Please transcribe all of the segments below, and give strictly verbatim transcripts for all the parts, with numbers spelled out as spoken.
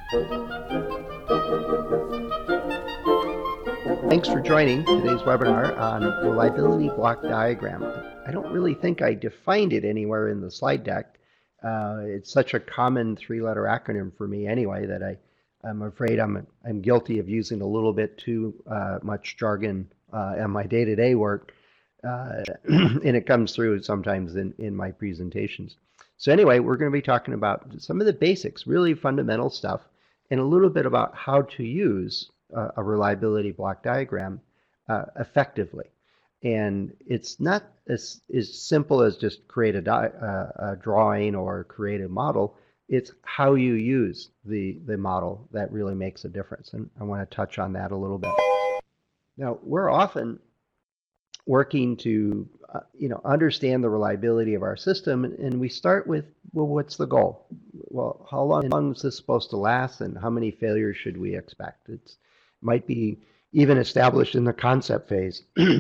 Thanks for joining today's webinar on reliability block diagram. I don't really think I defined it anywhere in the slide deck. Uh, it's such a common three-letter acronym for me anyway that I, I'm afraid I'm, I'm guilty of using a little bit too uh, much jargon uh, in my day-to-day work, uh, and it comes through sometimes in, in my presentations. So anyway, we're going to be talking about some of the basics, really fundamental stuff, and a little bit about how to use uh, a reliability block diagram uh, effectively. And it's not as, as simple as just create a, di uh, a drawing or create a model. It's how you use the, the model that really makes a difference. And I want to touch on that a little bit. Now, we're often working to uh, you know, understand the reliability of our system, and we start with, well, what's the goal? Well, how long, how long is this supposed to last, and how many failures should we expect? It might be even established in the concept phase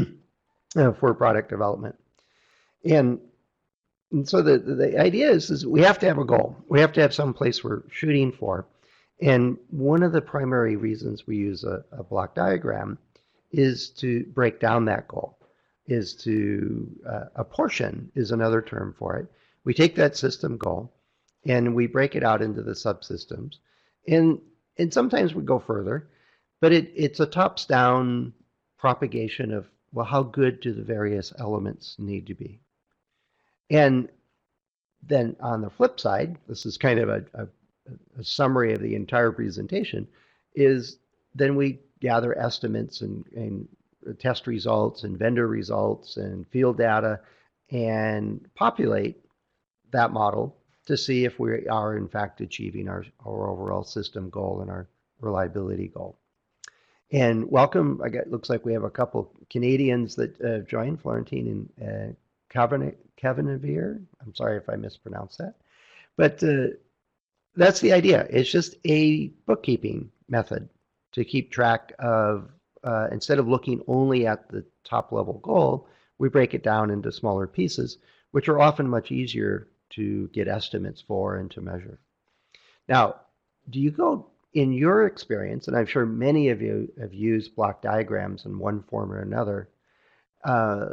for product development. And, and so the, the idea is, is we have to have a goal. We have to have some place we're shooting for. And one of the primary reasons we use a, a block diagram is to break down that goal. Is to uh, apportion is another term for it. We take that system goal and we break it out into the subsystems, and and sometimes we go further, but it, it's a tops down propagation of, well, how good do the various elements need to be? And then on the flip side, this is kind of a, a, a summary of the entire presentation, is then we gather estimates and, and test results and vendor results and field data and populate that model to see if we are in fact achieving our, our overall system goal and our reliability goal. And welcome, I get, looks like we have a couple Canadians that uh, joined, Florentine and uh, Cavanavere. I'm sorry if I mispronounced that. But uh, that's the idea. It's just a bookkeeping method to keep track of, uh, instead of looking only at the top level goal, we break it down into smaller pieces, which are often much easier to get estimates for and to measure. Now, do you go, in your experience, and I'm sure many of you have used block diagrams in one form or another, uh,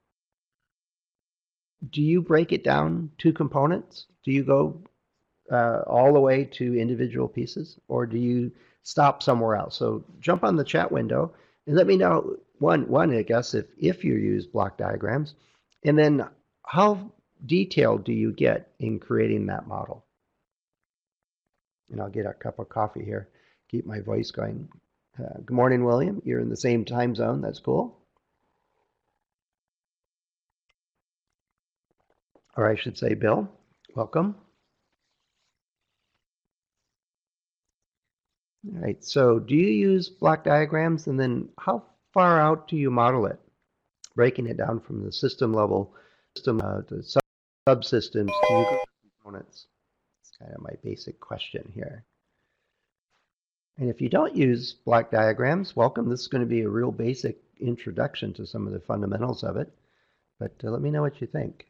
do you break it down to components? Do you go uh, all the way to individual pieces, or do you stop somewhere else? So jump on the chat window and let me know, one, one I guess, if, if you use block diagrams, and then how detailed do you get in creating that model? And I'll get a cup of coffee here, keep my voice going. Uh, good morning, William. You're in the same time zone. That's cool. Or I should say, Bill, welcome. All right, so do you use block diagrams, and then how far out do you model it? Breaking it down from the system level, system uh, to sub subsystems, do you go to components? It's kind of my basic question here. And if you don't use block diagrams, welcome. This is going to be a real basic introduction to some of the fundamentals of it, but uh, let me know what you think.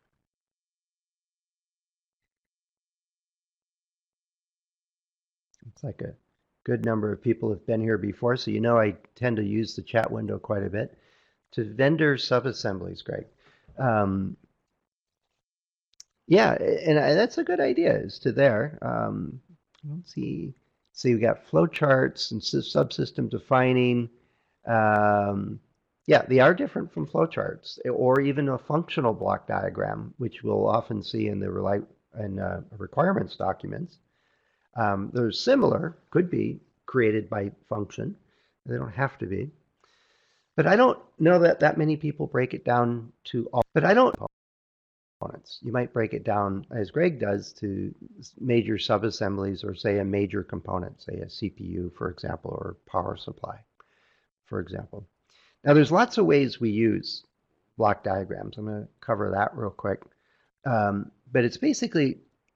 It's like a good number of people have been here before, so you know I tend to use the chat window quite a bit. To vendor subassemblies, Greg. Um, yeah, and that's a good idea, is to there. Um, let's see. See, we got flowcharts and subsystem defining. Um, yeah, they are different from flowcharts, or even a functional block diagram, which we'll often see in the rely in uh, requirements documents. Um, they're similar, could be created by function. They don't have to be. But I don't know that that many people break it down to all, but I don't components. You might break it down, as Greg does, to major subassemblies, or say a major component, say a C P U, for example, or power supply, for example. Now, there's lots of ways we use block diagrams. I'm going to cover that real quick. Um, but it's basically,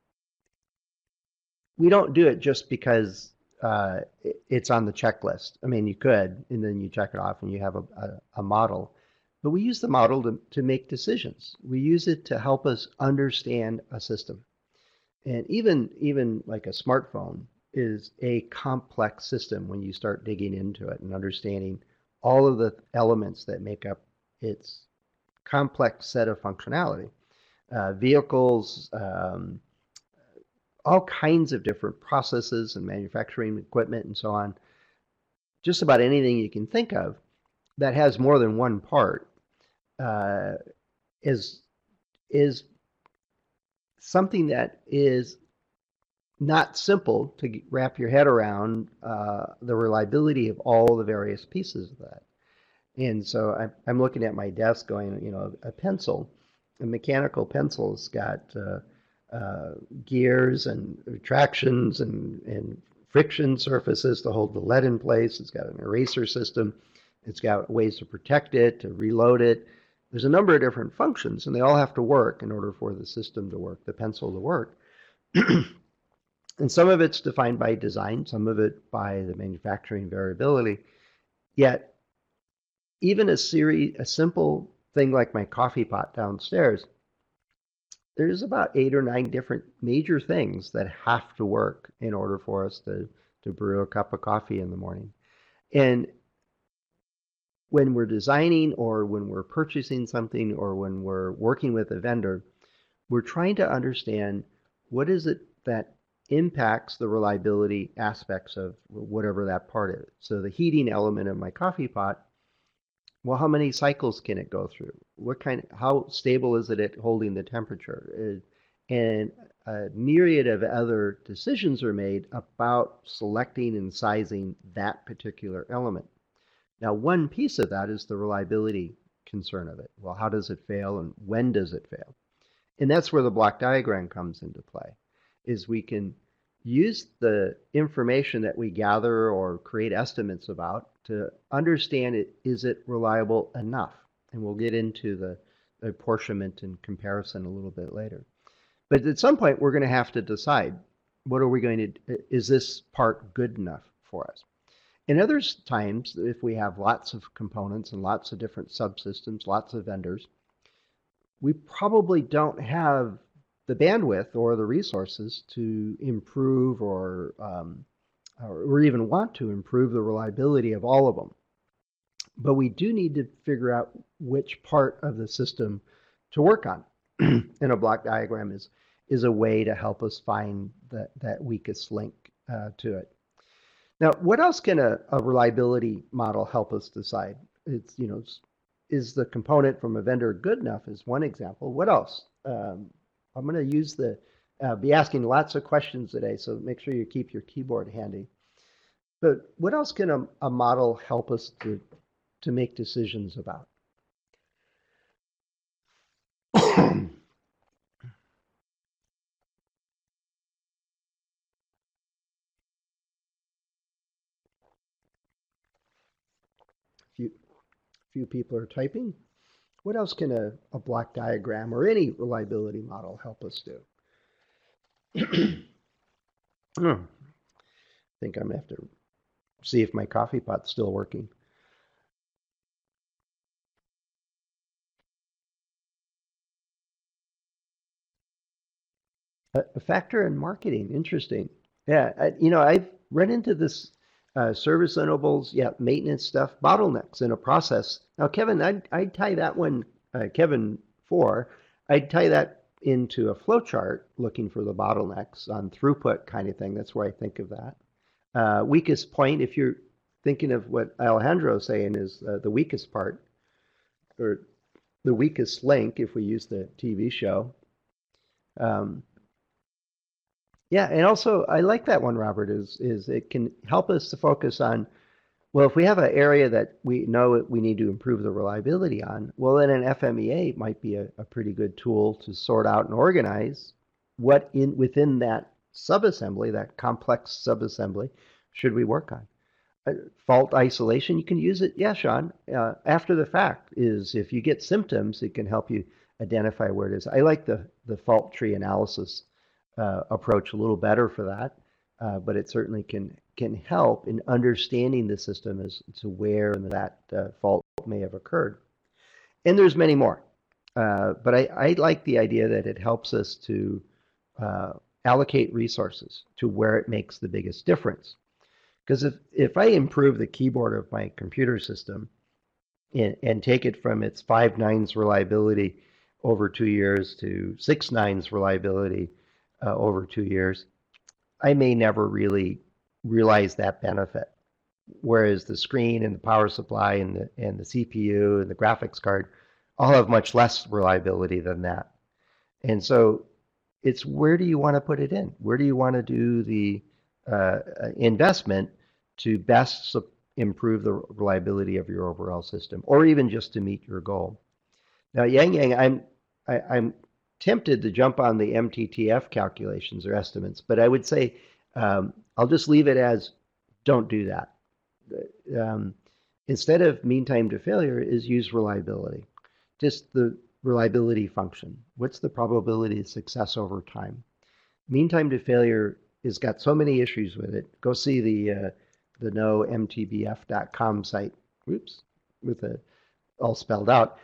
we don't do it just because uh, it's on the checklist. I mean, you could, and then you check it off and you have a, a, a model. But we use the model to, to make decisions. We use it to help us understand a system. And even, even like a smartphone, is a complex system when you start digging into it and understanding all of the elements that make up its complex set of functionality. Uh, vehicles, um, all kinds of different processes and manufacturing equipment and so on. Just about anything you can think of that has more than one part uh, is is something that is not simple to wrap your head around uh, the reliability of all the various pieces of that. And so I'm, I'm looking at my desk going, you know, a pencil, a mechanical pencil's got uh, uh, gears and retractions and, and friction surfaces to hold the lead in place. It's got an eraser system. It's got ways to protect it, to reload it. There's a number of different functions, and they all have to work in order for the system to work, the pencil to work. And some of it's defined by design, some of it by the manufacturing variability. Yet, even a series, a simple thing like my coffee pot downstairs, there's about eight or nine different major things that have to work in order for us to, to brew a cup of coffee in the morning. And when we're designing or when we're purchasing something or when we're working with a vendor, we're trying to understand what is it that impacts the reliability aspects of whatever that part is. So the heating element of my coffee pot, well, how many cycles can it go through? What kind, how stable is it at holding the temperature? And a myriad of other decisions are made about selecting and sizing that particular element. Now, one piece of that is the reliability concern of it. Well, how does it fail and when does it fail? And that's where the block diagram comes into play, is we can use the information that we gather or create estimates about to understand it, is it reliable enough? And we'll get into the, the apportionment and comparison a little bit later. But at some point, we're going to have to decide, what are we going to, is this part good enough for us? In other times, if we have lots of components and lots of different subsystems, lots of vendors, we probably don't have the bandwidth or the resources to improve or, um, or even want to improve the reliability of all of them. But we do need to figure out which part of the system to work on. And a block diagram is, is a way to help us find that, that weakest link uh, to it. Now, what else can a, a reliability model help us decide? It's, you know, is the component from a vendor good enough is one example. What else? Um, I'm going to use the, uh, be asking lots of questions today, so make sure you keep your keyboard handy. But what else can a, a model help us to, to make decisions about? few, few people are typing. What else can a, a block diagram or any reliability model help us do? I think I'm going to have to see if my coffee pot's still working. A, a factor in marketing, interesting. Yeah, I, you know, I've run into this uh, service intervals, yeah, maintenance stuff, bottlenecks in a process. Now, Kevin, I'd, I'd tie that one, uh, Kevin four, I'd tie that into a flow chart looking for the bottlenecks on throughput kind of thing. That's where I think of that. Uh, weakest point, if you're thinking of what Alejandro's saying is uh, the weakest part, or the weakest link, if we use the T V show. Um, yeah, and also I like that one, Robert, is is it can help us to focus on, well, if we have an area that we know we need to improve the reliability on, well, then an F M E A might be a, a pretty good tool to sort out and organize what in within that subassembly, that complex subassembly, should we work on. Uh, fault isolation, you can use it, yeah, Sean, uh, after the fact is if you get symptoms, it can help you identify where it is. I like the, the fault tree analysis uh, approach a little better for that, uh, but it certainly can can help in understanding the system as to where that uh, fault may have occurred. And there's many more, uh, but I, I like the idea that it helps us to uh, allocate resources to where it makes the biggest difference. Because if, if I improve the keyboard of my computer system and, and take it from its five nines reliability over two years to six nines reliability uh, over two years, I may never really realize that benefit. Whereas the screen and the power supply and the, and the C P U and the graphics card all have much less reliability than that. And so it's where do you want to put it in? Where do you want to do the uh, investment to best improve the reliability of your overall system, or even just to meet your goal? Now, Yang Yang, I'm I, I'm tempted to jump on the M T T F calculations or estimates, but I would say um, I'll just leave it as don't do that. Um, instead of mean time to failure, is use reliability. Just the reliability function. What's the probability of success over time? Mean time to failure has got so many issues with it. Go see the uh, the know M T B F dot com site. Oops, with it all spelled out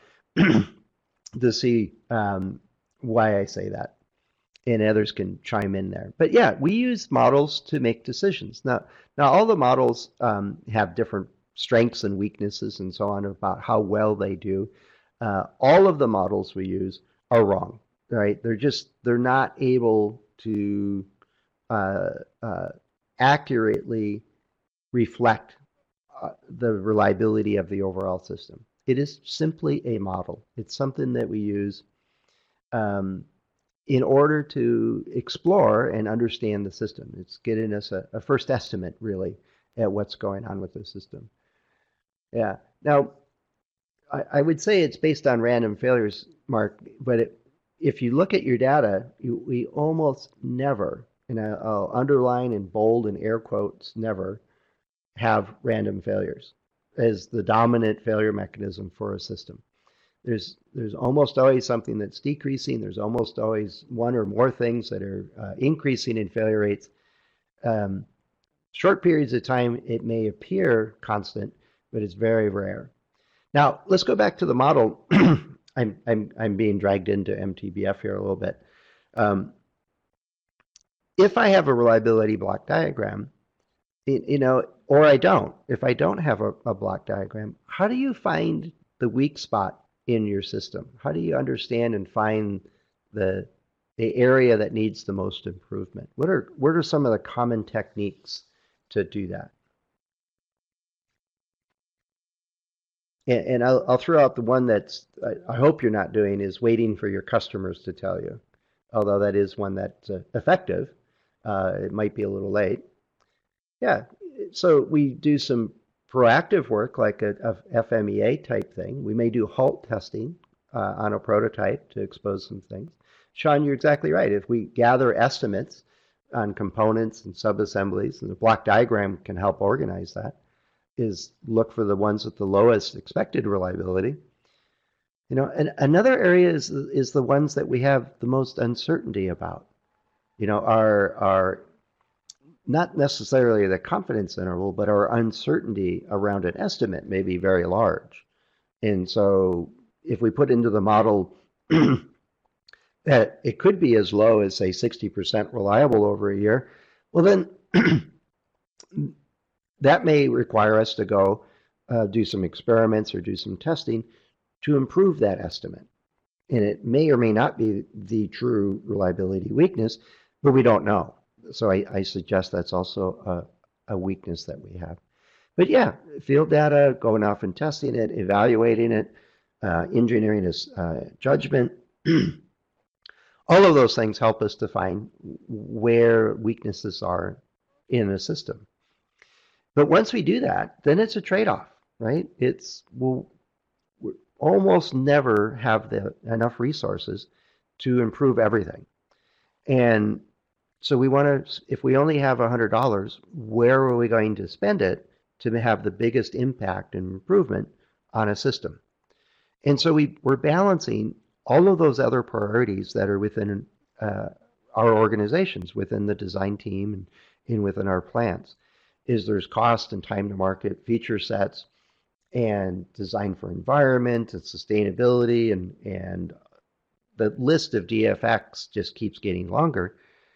to see um, why I say that, and others can chime in there. But yeah, we use models to make decisions. Now, now all the models um, have different strengths and weaknesses and so on about how well they do. Uh, all of the models we use are wrong, right? They're just, they're not able to uh, uh, accurately reflect uh, the reliability of the overall system. It is simply a model. It's something that we use um, in order to explore and understand the system. It's getting us a, a first estimate, really, at what's going on with the system. Yeah. Now, I, I would say it's based on random failures, Mark, but it, if you look at your data, you, we almost never, and I'll underline in bold and air quotes, never have random failures as the dominant failure mechanism for a system. There's there's almost always something that's decreasing. There's almost always one or more things that are uh, increasing in failure rates. Um, short periods of time, it may appear constant, but it's very rare. Now, let's go back to the model. I'm, I'm, I'm being dragged into M T B F here a little bit. Um, if I have a reliability block diagram, it, you know, or I don't, if I don't have a, a block diagram, how do you find the weak spot in your system? How do you understand and find the, the area that needs the most improvement? What are, what are some of the common techniques to do that? And, and I'll, I'll throw out the one that's, I, I hope you're not doing, is waiting for your customers to tell you. Although that is one that's uh, effective, uh, it might be a little late. Yeah, so we do some proactive work like a, a F M E A type thing. We may do halt testing uh, on a prototype to expose some things. Sean, you're exactly right. If we gather estimates on components and subassemblies, and the block diagram can help organize that, is look for the ones with the lowest expected reliability. You know, and another area is is the ones that we have the most uncertainty about. You know, our our not necessarily the confidence interval, but our uncertainty around an estimate may be very large. And so if we put into the model that it could be as low as, say, sixty percent reliable over a year, well, then that may require us to go uh, do some experiments or do some testing to improve that estimate. And it may or may not be the true reliability weakness, but we don't know. So I, I suggest that's also a, a weakness that we have. But yeah, field data, going off and testing it, evaluating it, uh, engineering is uh, judgment. All of those things help us define where weaknesses are in a system. But once we do that, then it's a trade-off, right? It's we'll, we'll almost never have the enough resources to improve everything. And so we want to, if we only have one hundred dollars, where are we going to spend it to have the biggest impact and improvement on a system? And so we, we're balancing all of those other priorities that are within uh, our organizations, within the design team and, and within our plants. Is there's cost and time to market, feature sets, and design for environment and sustainability, and, and the list of D F X just keeps getting longer.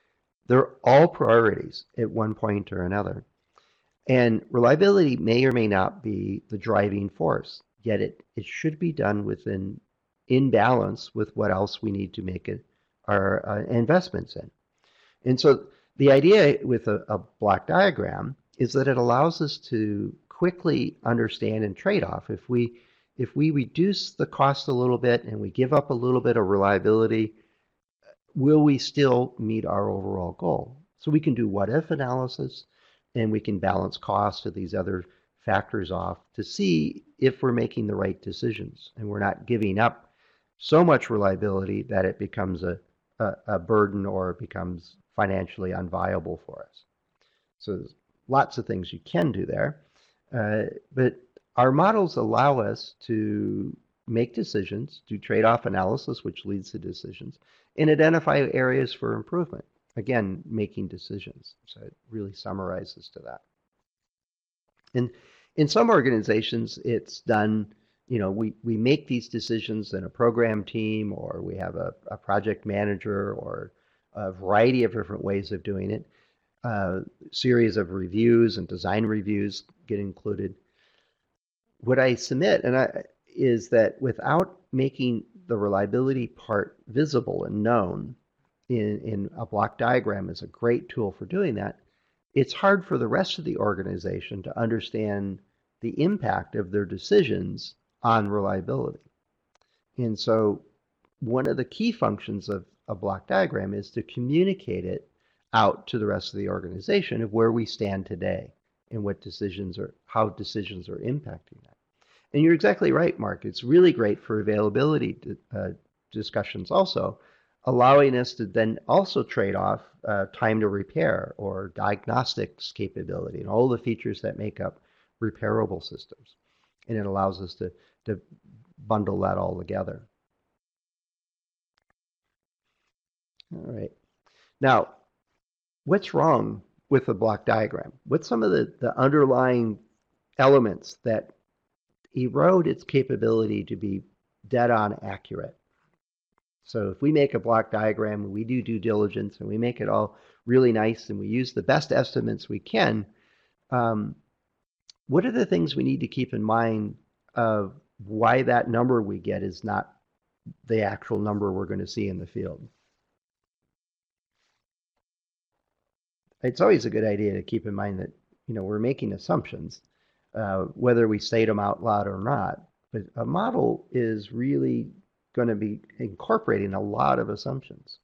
They're all priorities at one point or another. And reliability may or may not be the driving force, yet it, it should be done within in balance with what else we need to make it our uh, investments in. And so the idea with a, a block diagram is that it allows us to quickly understand and trade off. If we if we reduce the cost a little bit and we give up a little bit of reliability, will we still meet our overall goal? So we can do what if analysis and we can balance cost of these other factors off to see if we're making the right decisions and we're not giving up so much reliability that it becomes a, a, a burden or it becomes financially unviable for us. So there's lots of things you can do there. Uh, but our models allow us to make decisions, do trade-off analysis, which leads to decisions, and identify areas for improvement. Again, making decisions. So it really summarizes to that. And in some organizations, it's done, you know, we, we make these decisions in a program team, or we have a, a project manager, or a variety of different ways of doing it. Uh, series of reviews and design reviews get included. What I submit and I, is that without making the reliability part visible and known in, in a block diagram is a great tool for doing that, it's hard for the rest of the organization to understand the impact of their decisions on reliability. And so one of the key functions of a block diagram is to communicate it out to the rest of the organization of where we stand today and what decisions are, how decisions are impacting that. And you're exactly right, Mark. It's really great for availability uh, discussions also, allowing us to then also trade off uh, time to repair or diagnostics capability and all the features that make up repairable systems. And it allows us to, to bundle that all together. All right. Now, what's wrong with the block diagram? What's some of the, the underlying elements that erode its capability to be dead on accurate? So if we make a block diagram and we do due diligence and we make it all really nice and we use the best estimates we can, um, what are the things we need to keep in mind of why that number we get is not the actual number we're going to see in the field? It's always a good idea to keep in mind that, you know, we're making assumptions, uh, whether we state them out loud or not. But a model is really going to be incorporating a lot of assumptions.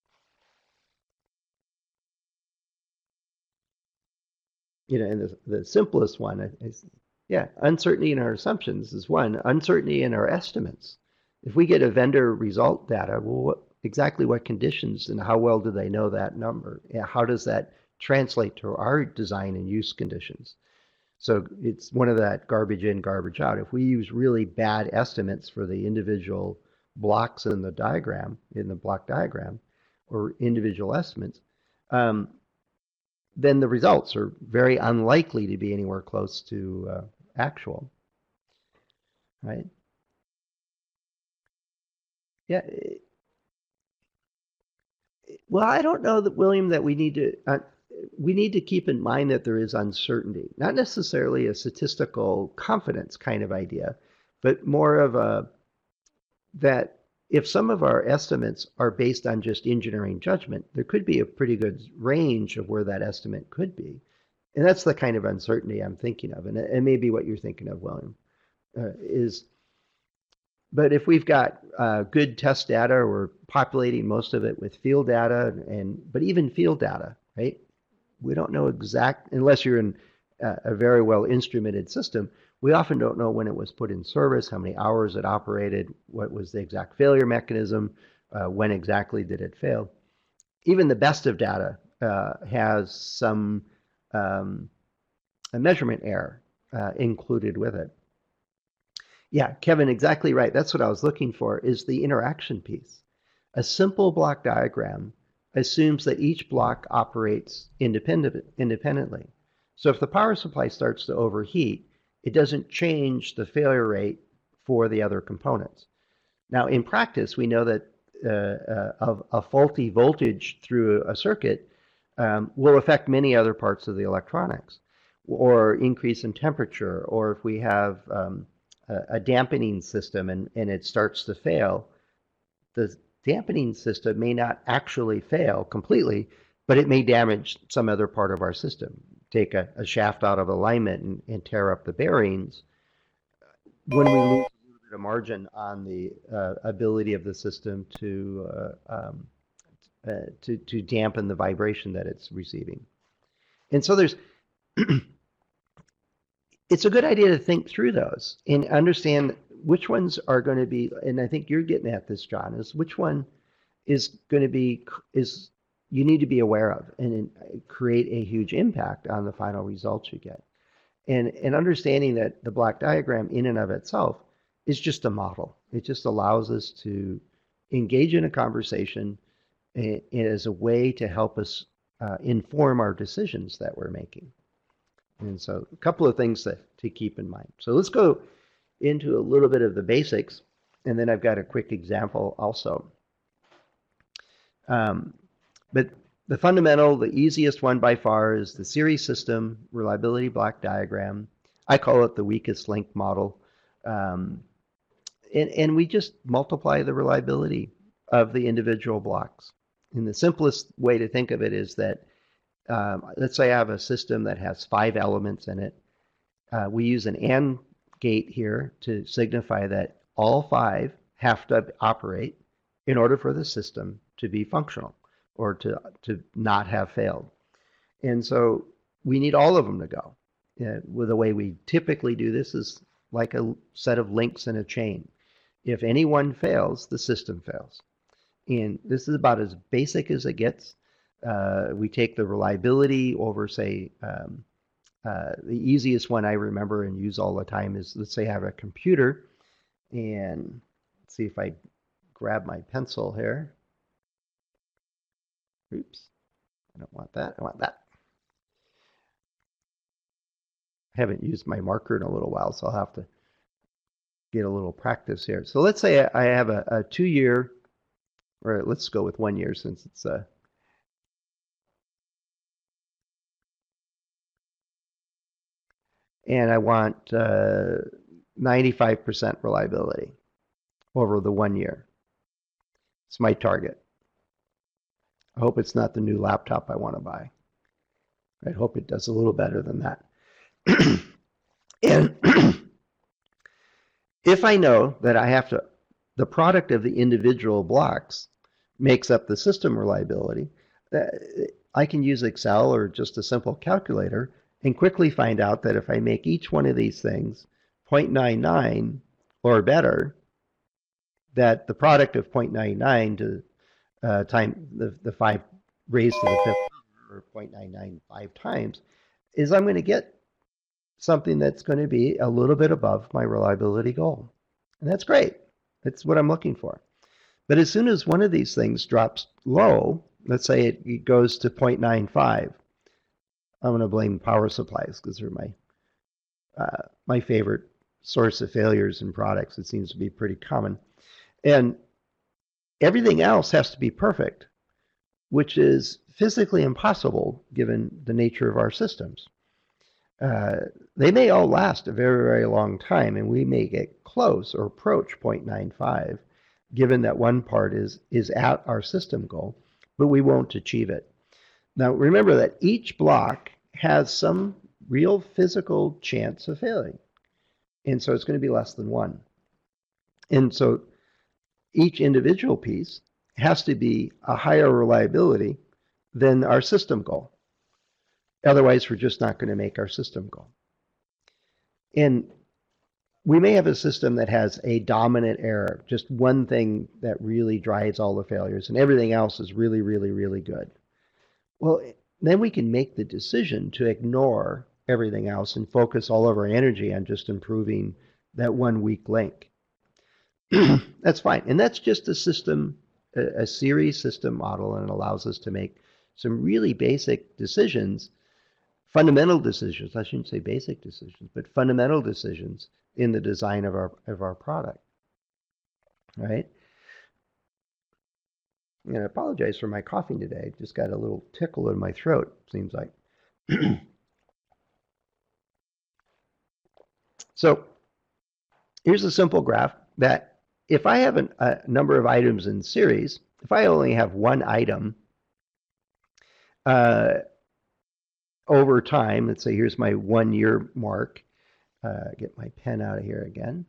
You know, and the, the simplest one is, yeah, uncertainty in our assumptions is one. Uncertainty in our estimates. If we get a vendor result data, well, what, exactly what conditions and how well do they know that number? How does that translate to our design and use conditions? So it's one of that garbage in, garbage out. If we use really bad estimates for the individual blocks in the diagram, in the block diagram, or individual estimates, um, then the results are very unlikely to be anywhere close to uh, actual, right? Yeah. Well, I don't know that, William, that we need to, uh, we need to keep in mind that there is uncertainty, not necessarily a statistical confidence kind of idea, but more of a, that if some of our estimates are based on just engineering judgment, there could be a pretty good range of where that estimate could be. And that's the kind of uncertainty I'm thinking of. And it may be what you're thinking of, William, uh, is, but if we've got uh, good test data, we're populating most of it with field data, and but even field data, right? We don't know exact, unless you're in a, a very well instrumented system, we often don't know when it was put in service, how many hours it operated, what was the exact failure mechanism, uh, when exactly did it fail. Even the best of data uh, has some um, a measurement error uh, included with it. Yeah, Kevin, exactly right. That's what I was looking for, is the interaction piece. A simple block diagram assumes that each block operates independent, independently. So if the power supply starts to overheat, it doesn't change the failure rate for the other components. Now, in practice, we know that uh, uh, of a faulty voltage through a circuit um, will affect many other parts of the electronics, or increase in temperature, or if we have um, a, a dampening system and, and it starts to fail, the dampening system may not actually fail completely, but it may damage some other part of our system. Take a, a shaft out of alignment and, and tear up the bearings. When we lose a little bit of margin on the uh, ability of the system to uh, um, uh, to to dampen the vibration that it's receiving. And so there's it's a good idea to think through those and understand which ones are going to be, and I think you're getting at this, John, is which one is going to be is you need to be aware of and create a huge impact on the final results you get. And and understanding that the block diagram in and of itself is just a model. It just allows us to engage in a conversation as a way to help us uh, inform our decisions that we're making. And so a couple of things that, to keep in mind. So let's go into a little bit of the basics, and then I've got a quick example also. Um, but the fundamental, the easiest one by far is the series system reliability block diagram. I call it the weakest link model. Um, and, and we just multiply the reliability of the individual blocks. And the simplest way to think of it is that, um, let's say I have a system that has five elements in it. Uh, we use an AND gate here to signify that all five have to operate in order for the system to be functional or to, to not have failed. And so we need all of them to go. Uh, with the way we typically do this is like a set of links in a chain. If any one fails, the system fails. And this is about as basic as it gets. Uh, we take the reliability over, say, um, uh, the easiest one I remember and use all the time is, let's say I have a computer, and let's see if I grab my pencil here. Oops, I don't want that, I want that. I haven't used my marker in a little while, so I'll have to get a little practice here. So let's say I have a, a two-year, or let's go with one year since it's a, and I want uh, ninety-five percent reliability over the one year. It's my target. I hope it's not the new laptop I want to buy. I hope it does a little better than that. And if I know that I have to, the product of the individual blocks makes up the system reliability, I can use Excel or just a simple calculator and quickly find out that if I make each one of these things zero point nine nine or better, that the product of zero point nine nine to uh, time the, the five raised to the fifth or zero point nine nine five times is I'm going to get something that's going to be a little bit above my reliability goal. And that's great. That's what I'm looking for. But as soon as one of these things drops low, let's say it goes to zero point nine five, I'm going to blame power supplies because they're my uh, my favorite source of failures in products. It seems to be pretty common. And everything else has to be perfect, which is physically impossible given the nature of our systems. Uh, they may all last a very, very long time, and we may get close or approach zero point nine five, given that one part is, is at our system goal, but we won't achieve it. Now, remember that each block has some real physical chance of failing, and so it's going to be less than one. And so each individual piece has to be a higher reliability than our system goal. Otherwise, we're just not going to make our system goal. And we may have a system that has a dominant error, just one thing that really drives all the failures, and everything else is really, really, really good. Well, then we can make the decision to ignore everything else and focus all of our energy on just improving that one weak link. That's fine. And that's just a system, a, a series system model, and it allows us to make some really basic decisions, fundamental decisions. I shouldn't say basic decisions, but fundamental decisions in the design of our of our product. Right? And I apologize for my coughing today. Just got a little tickle in my throat, seems like. So here's a simple graph that if I have an, a number of items in series, if I only have one item uh, over time, let's say here's my one year mark, uh, get my pen out of here again,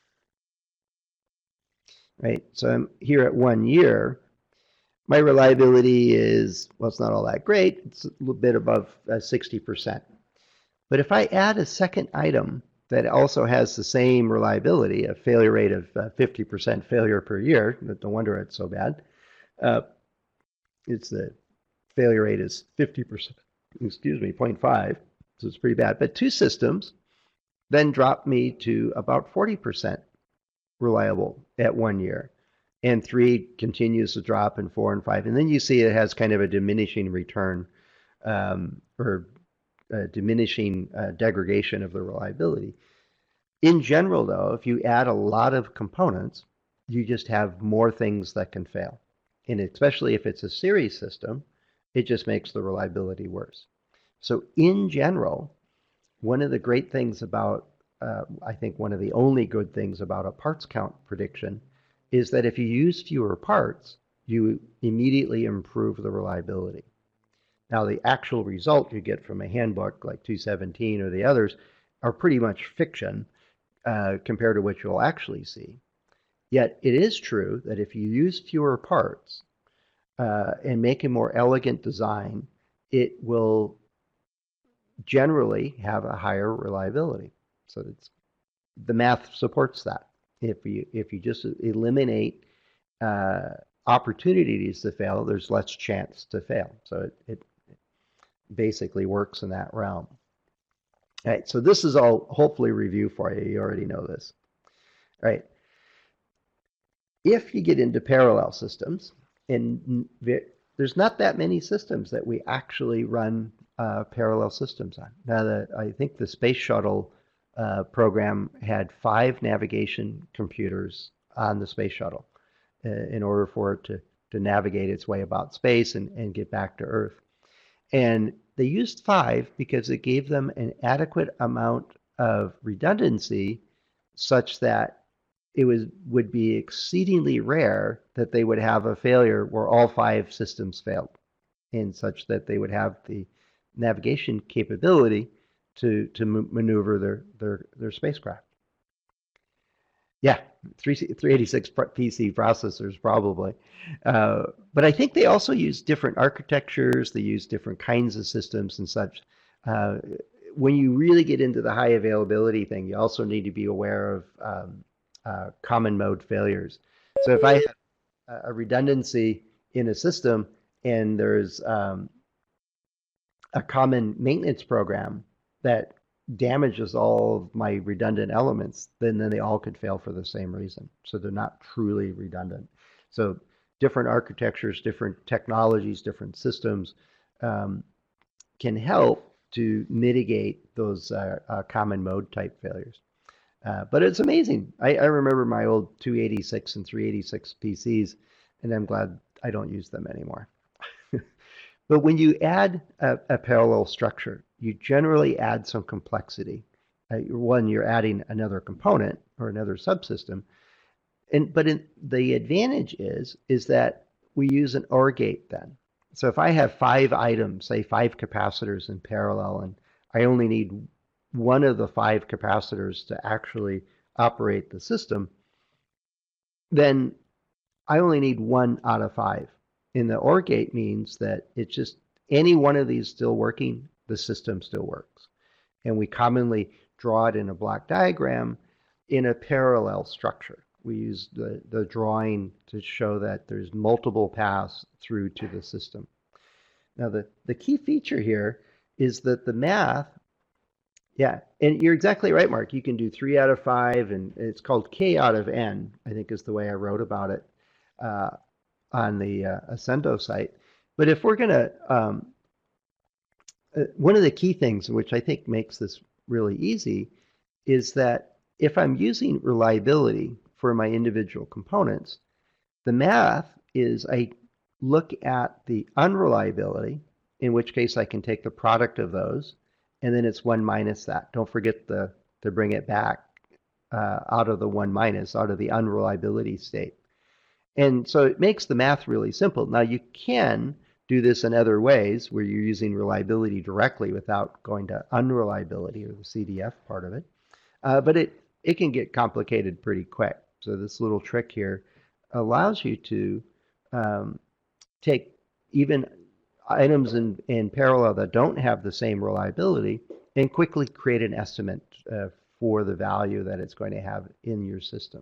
right? So I'm here at one year. My reliability is, well, it's not all that great. It's a little bit above uh, sixty percent. But if I add a second item that also has the same reliability, a failure rate of uh, fifty percent failure per year, no wonder it's so bad, uh, it's the failure rate is fifty percent, excuse me, zero point five, so it's pretty bad. But two systems then drop me to about forty percent reliable at one year. And three continues to drop, and four and five. And then you see it has kind of a diminishing return um, or a diminishing uh, degradation of the reliability. In general, though, if you add a lot of components, you just have more things that can fail. And especially if it's a series system, it just makes the reliability worse. So in general, one of the great things about, uh, I think one of the only good things about a parts count prediction is that if you use fewer parts, you immediately improve the reliability. Now, the actual result you get from a handbook like two seventeen or the others are pretty much fiction uh, compared to what you'll actually see. Yet it is true that if you use fewer parts uh, and make a more elegant design, it will generally have a higher reliability. So it's, the math supports that. If you if you just eliminate uh, opportunities to fail, there's less chance to fail. So it, it basically works in that realm. All right, so this is all hopefully review for you. You already know this. All right. If you get into parallel systems, and there's not that many systems that we actually run uh, parallel systems on. Now, the, I think the Space Shuttle uh, program had five navigation computers on the Space Shuttle uh, in order for it to, to navigate its way about space and, and get back to Earth. And they used five because it gave them an adequate amount of redundancy such that it was would be exceedingly rare that they would have a failure where all five systems failed, and such that they would have the navigation capability to to maneuver their their their spacecraft. Yeah, three eighty-six P C processors probably. Uh, but I think they also use different architectures, they use different kinds of systems and such. Uh, when you really get into the high availability thing, you also need to be aware of um, uh, common mode failures. So if I have a redundancy in a system and there's um, a common maintenance program that damages all of my redundant elements, then, then they all could fail for the same reason. So they're not truly redundant. So different architectures, different technologies, different systems um, can help to mitigate those uh, uh, common mode type failures. Uh, but it's amazing. I, I remember my old two eighty-six and three eighty-six P Cs, and I'm glad I don't use them anymore. But when you add a, a parallel structure, you generally add some complexity. Uh, one, you're adding another component or another subsystem. And but in, the advantage is is that we use an OR gate then. So if I have five items, say five capacitors in parallel, and I only need one of the five capacitors to actually operate the system, then I only need one out of five. And the OR gate means that it's just any one of these still working, the system still works. And we commonly draw it in a block diagram in a parallel structure. We use the, the drawing to show that there's multiple paths through to the system. Now, the, the key feature here is that the math, yeah, and you're exactly right, Mark. You can do three out of five, and it's called K out of N, I think is the way I wrote about it uh, on the uh, Accendo site. But if we're going to, um, uh, one of the key things which I think makes this really easy is that if I'm using reliability for my individual components, the math is I look at the unreliability, in which case I can take the product of those, and then it's one minus that. Don't forget the, to bring it back uh, out of the one minus, out of the unreliability state. And so it makes the math really simple. Now you can do this in other ways where you're using reliability directly without going to unreliability or the C D F part of it. Uh, but it, it can get complicated pretty quick. So this little trick here allows you to um, take even items in, in parallel that don't have the same reliability and quickly create an estimate uh, for the value that it's going to have in your system.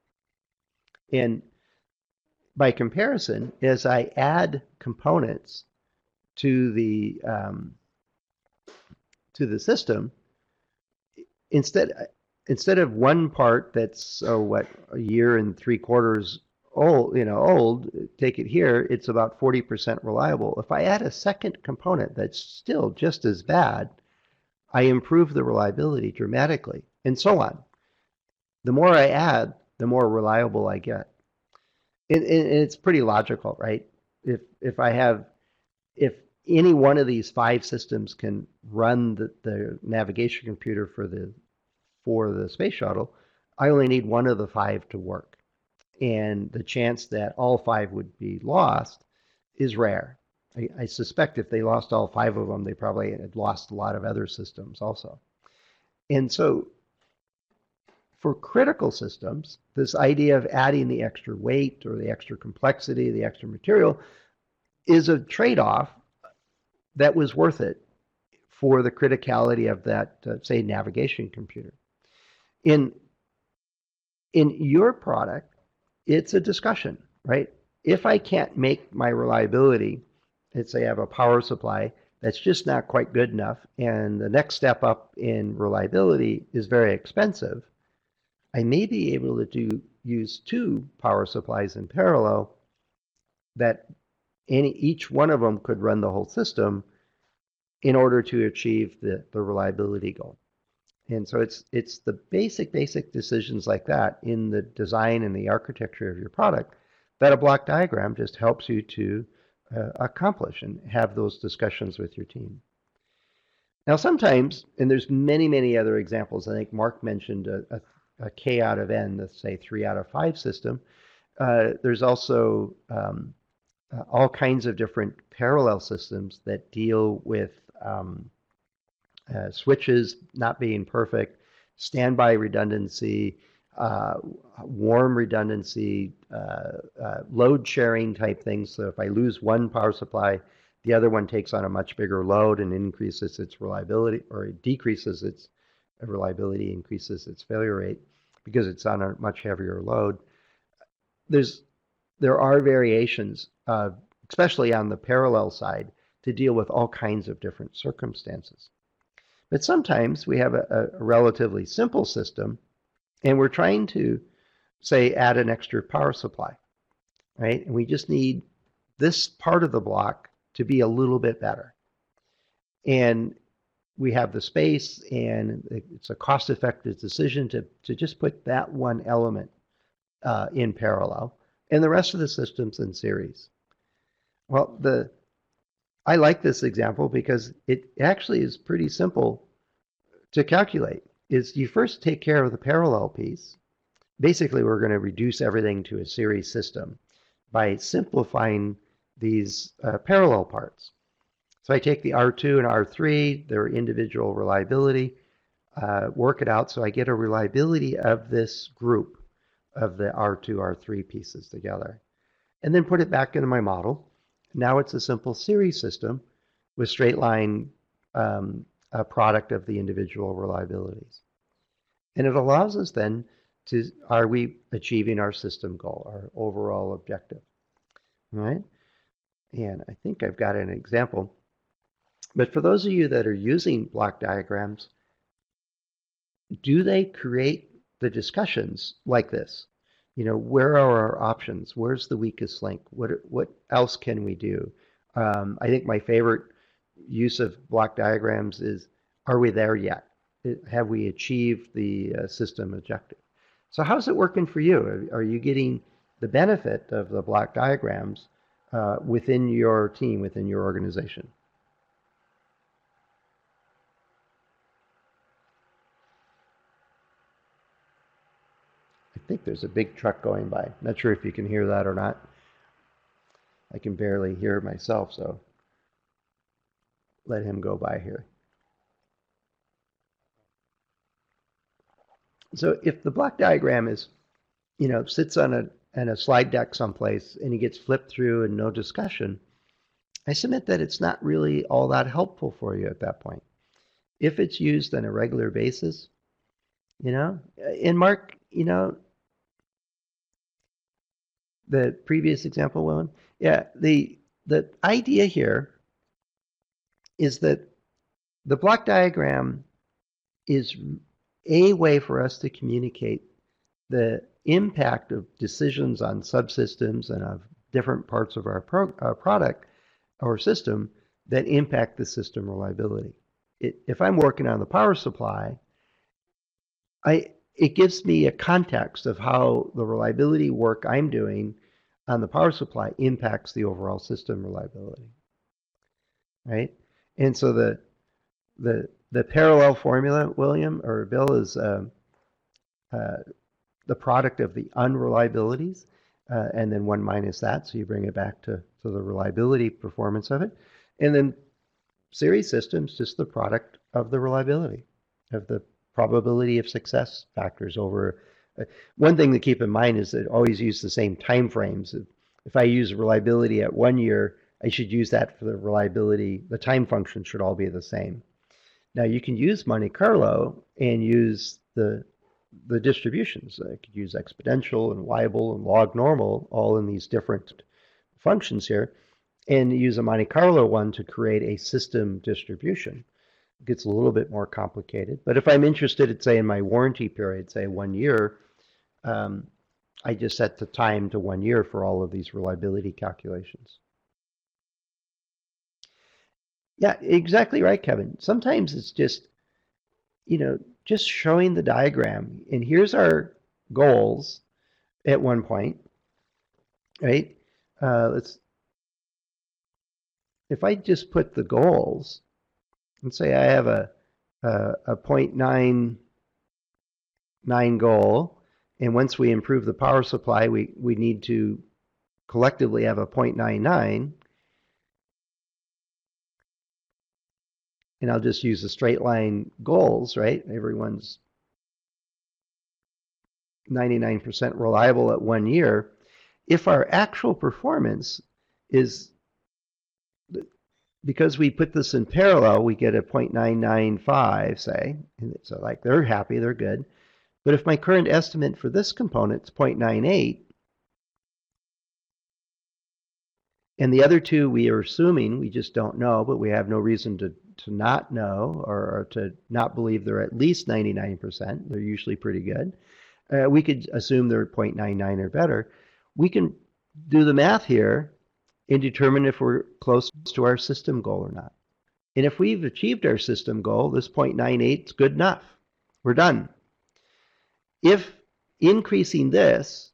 And by comparison, as I add components to the um, to the system, instead instead of one part that's oh what a year and three quarters old, you know, old, take it here, it's about forty percent reliable. If I add a second component that's still just as bad, I improve the reliability dramatically, and so on. The more I add, the more reliable I get. And, and it's pretty logical, right? If if I have, if any one of these five systems can run the, the navigation computer for the for the space shuttle, I only need one of the five to work. And the chance that all five would be lost is rare. I, I suspect if they lost all five of them, they probably had lost a lot of other systems also. And so for critical systems, this idea of adding the extra weight or the extra complexity, the extra material, is a trade-off that was worth it for the criticality of that, uh, say, navigation computer. In, in your product, it's a discussion, right? If I can't make my reliability, let's say I have a power supply that's just not quite good enough, and the next step up in reliability is very expensive, I may be able to do use two power supplies in parallel that any each one of them could run the whole system in order to achieve the, the reliability goal. And so it's it's the basic, basic decisions like that in the design and the architecture of your product that a block diagram just helps you to uh, accomplish and have those discussions with your team. Now sometimes, and there's many, many other examples, I think Mark mentioned a, a a K out of N, let's say three out of five system. Uh, there's also um, uh, all kinds of different parallel systems that deal with um, uh, switches not being perfect, standby redundancy, uh, warm redundancy, uh, uh, load sharing type things. So if I lose one power supply, the other one takes on a much bigger load and increases its reliability, or it decreases its reliability, increases its failure rate because it's on a much heavier load. There's there are variations, uh, especially on the parallel side, to deal with all kinds of different circumstances. But sometimes we have a, a relatively simple system, and we're trying to, say, add an extra power supply, right? And we just need this part of the block to be a little bit better. And we have the space, and it's a cost-effective decision to, to just put that one element uh, in parallel, and the rest of the system's in series. Well, the I like this example because it actually is pretty simple to calculate. Is you first take care of the parallel piece. Basically, we're going to reduce everything to a series system by simplifying these uh, parallel parts. So I take the R two and R three, their individual reliability, uh, work it out so I get a reliability of this group of the R two, R three pieces together, and then put it back into my model. Now it's a simple series system with straight line um, a product of the individual reliabilities. And it allows us then to, are we achieving our system goal, our overall objective, all right? And I think I've got an example. But for those of you that are using block diagrams, do they create the discussions like this? You know, where are our options? Where's the weakest link? What what else can we do? Um, I think my favorite use of block diagrams is, are we there yet? Have we achieved the uh, system objective? So how's it working for you? Are, are you getting the benefit of the block diagrams uh, within your team, within your organization. I think there's a big truck going by. Not sure if you can hear that or not. I can barely hear myself, so let him go by here. So if the block diagram is, you know, sits on a, on a slide deck someplace and he gets flipped through and no discussion, I submit that it's not really all that helpful for you at that point. If it's used on a regular basis, you know, and Mark, you know, the previous example, Willen, yeah, the the idea here is that the block diagram is a way for us to communicate the impact of decisions on subsystems and of different parts of our pro, uh, product or system that impact the system reliability. It, if I'm working on the power supply, I it gives me a context of how the reliability work I'm doing on the power supply impacts the overall system reliability, right? And so the the the parallel formula, William or Bill, is um, uh, the product of the unreliabilities, uh, and then one minus that, so you bring it back to, to the reliability performance of it. And then series systems, just the product of the reliability, of the probability of success factors over. Uh, one thing to keep in mind is that always use the same time frames. If, if I use reliability at one year, I should use that for the reliability. The time function should all be the same. Now you can use Monte Carlo and use the the distributions. I could use exponential and Weibull and log normal, all in these different functions here, and use a Monte Carlo one to create a system distribution. It gets a little bit more complicated. But if I'm interested, in, say, in my warranty period, say one year, um, I just set the time to one year for all of these reliability calculations. Yeah, exactly right, Kevin. Sometimes it's just, you know, just showing the diagram. And here's our goals at one point, right? Uh, let's, if I just put the goals, let's say I have a, a, a zero point nine nine goal, and once we improve the power supply, we, we need to collectively have a zero point nine nine. And I'll just use the straight line goals, right? Everyone's ninety-nine percent reliable at one year. If our actual performance is, because we put this in parallel, we get a zero point nine nine five, say, and so like they're happy, they're good. But if my current estimate for this component is zero point nine eight, and the other two we are assuming, we just don't know, but we have no reason to, to not know or, or to not believe they're at least ninety-nine percent. They're usually pretty good. Uh, we could assume they're zero point nine nine or better. We can do the math here and determine if we're close to our system goal or not. And if we've achieved our system goal, this zero point nine eight is good enough. We're done. If increasing this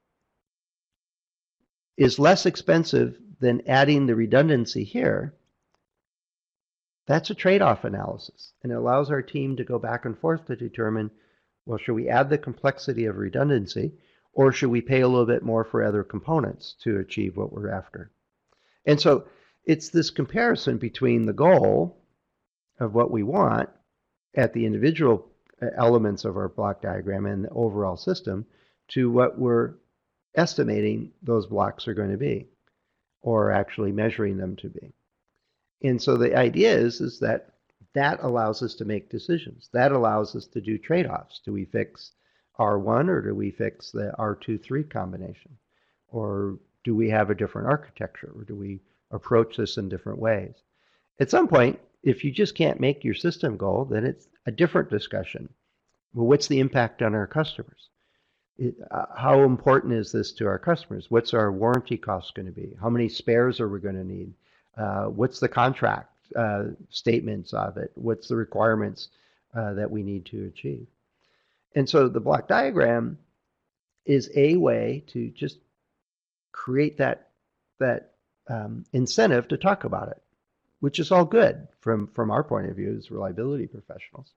is less expensive than adding the redundancy here, that's a trade-off analysis. And it allows our team to go back and forth to determine, well, should we add the complexity of redundancy, or should we pay a little bit more for other components to achieve what we're after? And so it's this comparison between the goal of what we want at the individual elements of our block diagram and the overall system to what we're estimating those blocks are going to be, or actually measuring them to be. And so the idea is, is that that allows us to make decisions. That allows us to do trade-offs. Do we fix R one or do we fix the R two three combination? Or do we have a different architecture, or do we approach this in different ways? At some point, if you just can't make your system goal, then it's a different discussion. Well, what's the impact on our customers? It, uh, how important is this to our customers? What's our warranty cost going to be? How many spares are we going to need? Uh, what's the contract uh, statements of it? What's the requirements uh, that we need to achieve? And so the block diagram is a way to just create that that um, incentive to talk about it, which is all good from, from our point of view as reliability professionals.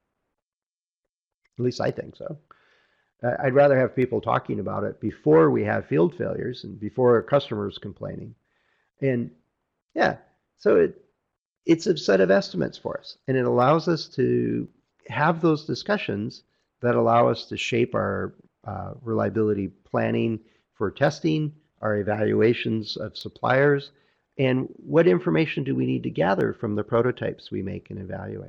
At least I think so. Uh, I'd rather have people talking about it before we have field failures and before customers complaining. And yeah, so it it's a set of estimates for us, and it allows us to have those discussions that allow us to shape our uh, reliability planning for testing, our evaluations of suppliers, and what information do we need to gather from the prototypes we make and evaluate.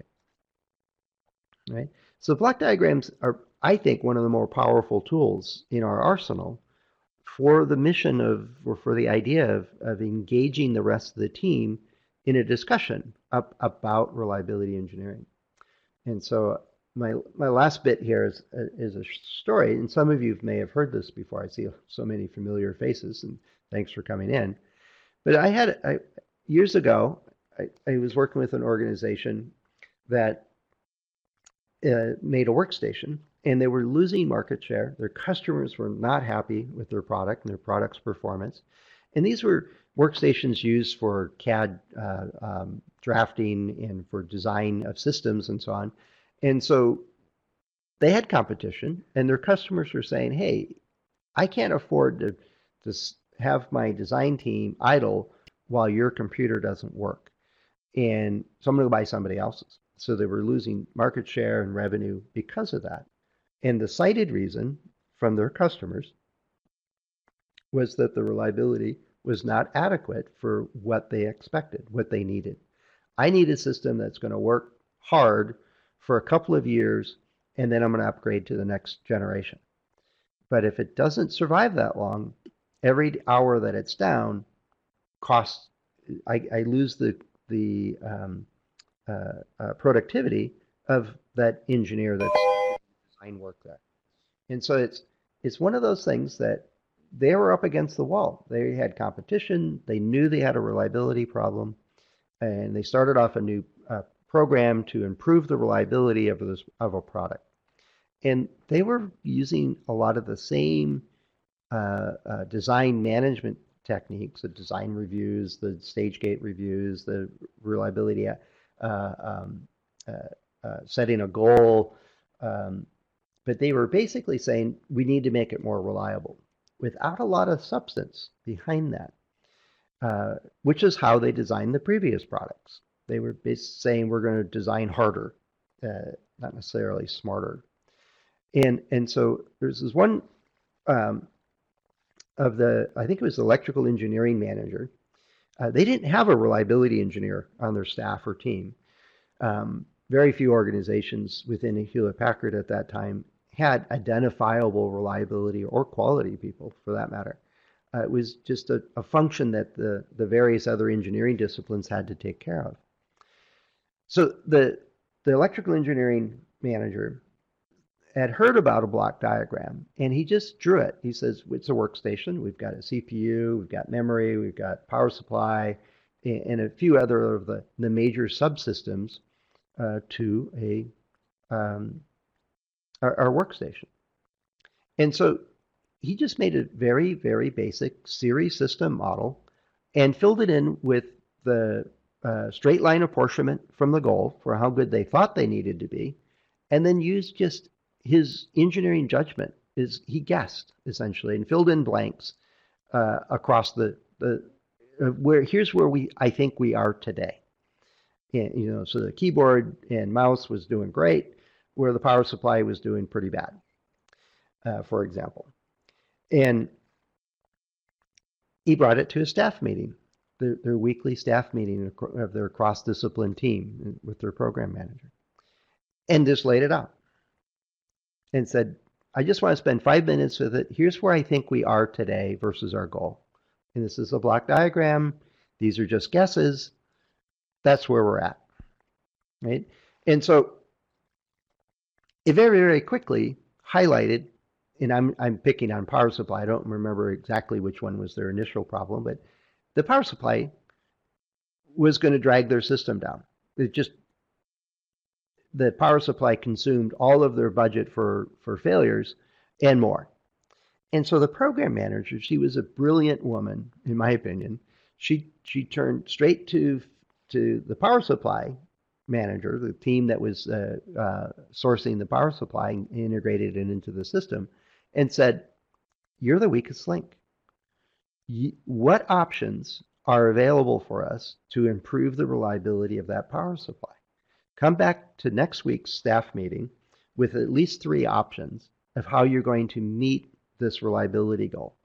Right? So block diagrams are, I think, one of the more powerful tools in our arsenal for the mission of, or for the idea of, of engaging the rest of the team in a discussion up, about reliability engineering. And so my my last bit here is is a story, and some of you may have heard this before. I see so many familiar faces, and thanks for coming in. But I had I, years ago, I, I was working with an organization that uh, made a workstation, and they were losing market share. Their customers were not happy with their product and their product's performance. And these were workstations used for C A D uh, um, drafting and for design of systems and so on. And so they had competition, and their customers were saying, hey, I can't afford to, to have my design team idle while your computer doesn't work. And so I'm going to buy somebody else's. So they were losing market share and revenue because of that. And the cited reason from their customers was that the reliability was not adequate for what they expected, what they needed. I need a system that's going to work hard for a couple of years, and then I'm going to upgrade to the next generation. But if it doesn't survive that long, every hour that it's down costs, I, I lose the, the um, uh, uh, productivity of that engineer that's design work there. And so it's, it's one of those things that they were up against the wall. They had competition. They knew they had a reliability problem, and they started off a new uh, program to improve the reliability of this of a product. And they were using a lot of the same uh, uh, design management techniques, the design reviews, the stage gate reviews, the reliability, uh, um, uh, uh, setting a goal. Um, but they were basically saying we need to make it more reliable, without a lot of substance behind that, uh, which is how they designed the previous products. They were basically saying we're going to design harder, uh, not necessarily smarter. And and so there's this one um, of the, I think it was the electrical engineering manager. Uh, they didn't have a reliability engineer on their staff or team. Um, very few organizations within Hewlett Packard at that time had identifiable reliability or quality people, for that matter. Uh, it was just a, a function that the, the various other engineering disciplines had to take care of. So the, the electrical engineering manager had heard about a block diagram, and he just drew it. He says, it's a workstation. We've got a C P U, we've got memory, we've got power supply, and a few other of the, the major subsystems uh, to a um, our, our workstation. And so he just made a very, very basic series system model and filled it in with the uh, straight line apportionment from the goal for how good they thought they needed to be, and then used just his engineering judgment. Is he guessed essentially and filled in blanks uh, across the the uh, where here's where we I think we are today. And, you know, so the keyboard and mouse was doing great, where the power supply was doing pretty bad, uh, for example. And he brought it to a staff meeting, their, their weekly staff meeting of their cross-discipline team with their program manager, and just laid it out and said, I just want to spend five minutes with it. Here's where I think we are today versus our goal. And this is a block diagram. These are just guesses. That's where we're at, right? And so it very, very quickly highlighted, and I'm, I'm picking on power supply. I don't remember exactly which one was their initial problem, but the power supply was going to drag their system down. It just, the power supply consumed all of their budget for, for failures and more. And so the program manager, she was a brilliant woman, in my opinion. She she turned straight to to the power supply manager, the team that was uh, uh, sourcing the power supply and integrated it into the system, and said, "You're the weakest link. What options are available for us to improve the reliability of that power supply? Come back to next week's staff meeting with at least three options of how you're going to meet this reliability goal."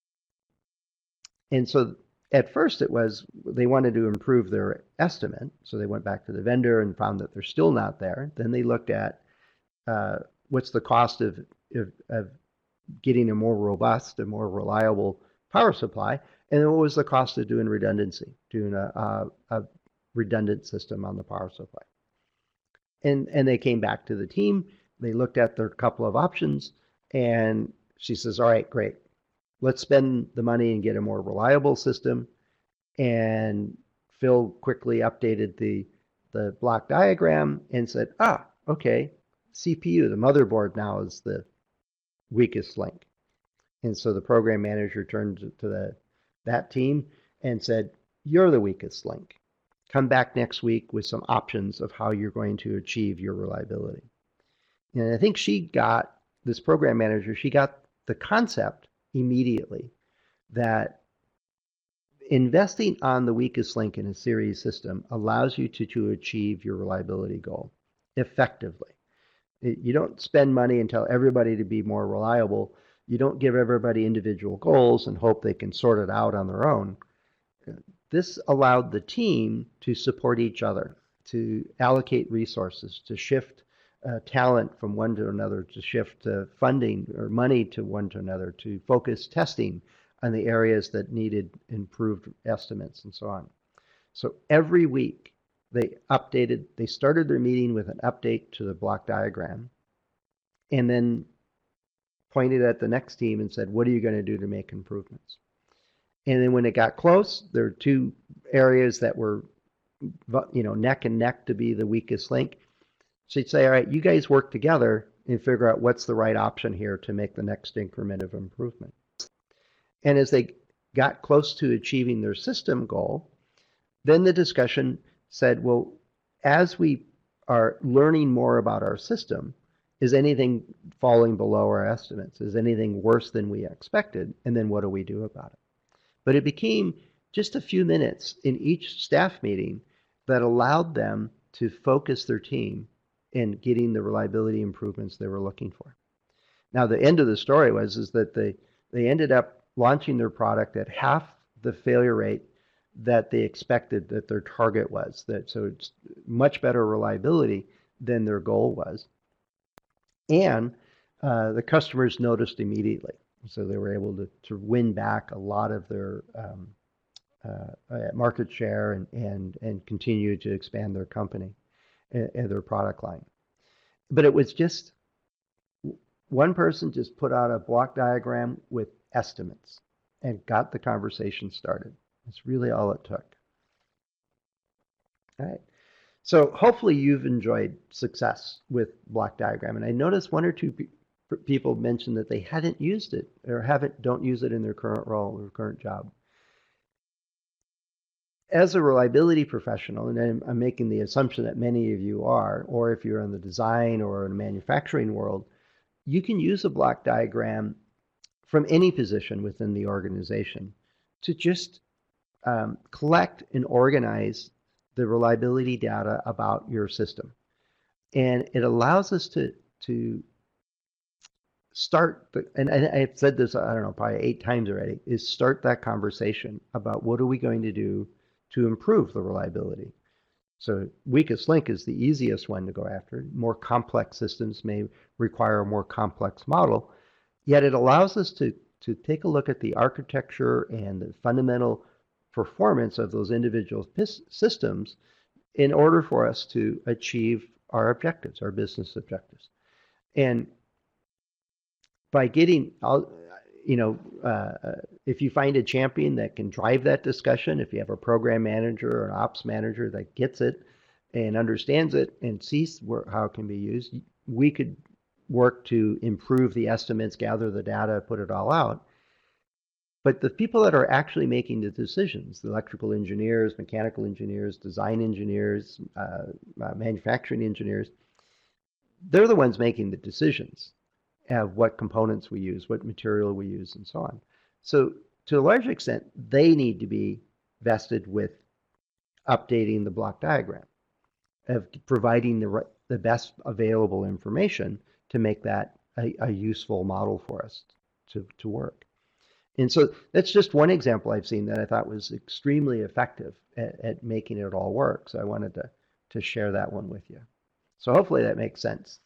And so at first it was they wanted to improve their estimate. So they went back to the vendor and found that they're still not there. Then they looked at uh, what's the cost of, of, of getting a more robust, a more reliable power supply, and then what was the cost of doing redundancy, doing a, a, a redundant system on the power supply. And, and they came back to the team. They looked at their couple of options, and she says, all right, great. Let's spend the money and get a more reliable system. And Phil quickly updated the, the block diagram and said, ah, okay, C P U, the motherboard now is the weakest link. And so the program manager turned to the, that team and said, you're the weakest link. Come back next week with some options of how you're going to achieve your reliability. And I think she got, this program manager, she got the concept immediately that investing on the weakest link in a series system allows you to, to achieve your reliability goal effectively. You don't spend money and tell everybody to be more reliable. You don't give everybody individual goals and hope they can sort it out on their own. This allowed the team to support each other, to allocate resources, to shift uh, talent from one to another, to shift uh, funding or money to one to another, to focus testing on the areas that needed improved estimates and so on. So every week they updated, they started their meeting with an update to the block diagram and then pointed at the next team and said, what are you going to do to make improvements? And then when it got close, there were two areas that were, you know, neck and neck to be the weakest link. So you'd say, all right, you guys work together and figure out what's the right option here to make the next increment of improvement. And as they got close to achieving their system goal, then the discussion said, well, as we are learning more about our system, is anything falling below our estimates? Is anything worse than we expected? And then what do we do about it? But it became just a few minutes in each staff meeting that allowed them to focus their team in getting the reliability improvements they were looking for. Now, the end of the story was is that they, they ended up launching their product at half the failure rate that they expected that their target was. That so it's much better reliability than their goal was. And uh, the customers noticed immediately. So they were able to, to win back a lot of their um, uh, market share and, and, and continue to expand their company and, and their product line. But it was just one person just put out a block diagram with estimates and got the conversation started. That's really all it took. All right. So hopefully you've enjoyed success with block diagram. And I noticed one or two pe people mentioned that they hadn't used it or haven't don't use it in their current role or current job. As a reliability professional, and I'm, I'm making the assumption that many of you are, or if you're in the design or in the manufacturing world, you can use a block diagram from any position within the organization to just um, collect and organize the reliability data about your system. And it allows us to, to start, the, and I've said this, I don't know, probably eight times already, is start that conversation about what are we going to do to improve the reliability. So weakest link is the easiest one to go after. More complex systems may require a more complex model, yet it allows us to, to take a look at the architecture and the fundamental performance of those individual systems in order for us to achieve our objectives, our business objectives. And by getting, you know, uh, if you find a champion that can drive that discussion, if you have a program manager or an ops manager that gets it and understands it and sees where, how it can be used, we could work to improve the estimates, gather the data, put it all out. But the people that are actually making the decisions, the electrical engineers, mechanical engineers, design engineers, uh, uh, manufacturing engineers, they're the ones making the decisions of what components we use, what material we use, and so on. So to a large extent, they need to be vested with updating the block diagram, of providing the, the best available information to make that a, a useful model for us to, to work. And so that's just one example I've seen that I thought was extremely effective at, at making it all work. So I wanted to, to share that one with you. So hopefully that makes sense.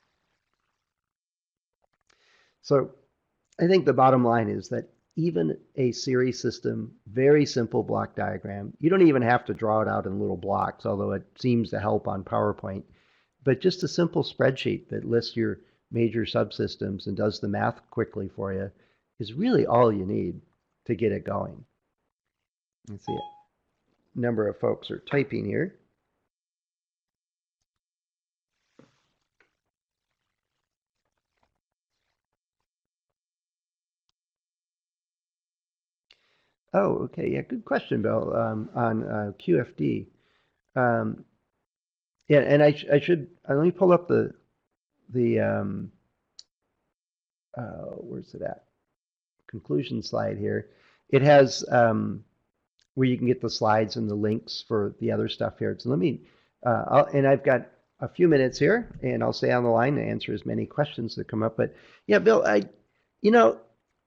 So I think the bottom line is that even a series system, very simple block diagram, you don't even have to draw it out in little blocks, although it seems to help on PowerPoint, but just a simple spreadsheet that lists your major subsystems and does the math quickly for you is really all you need to get it going. Let's see, a number of folks are typing here. Oh, okay, yeah, good question, Bill, um, on uh, Q F D. Um, yeah, and I, sh I should, uh, let me pull up the, the um, uh, where's it at? Conclusion slide here. It has um, where you can get the slides and the links for the other stuff here. So let me, uh, I'll, and I've got a few minutes here, and I'll stay on the line and answer as many questions that come up. But yeah, Bill, I, you know,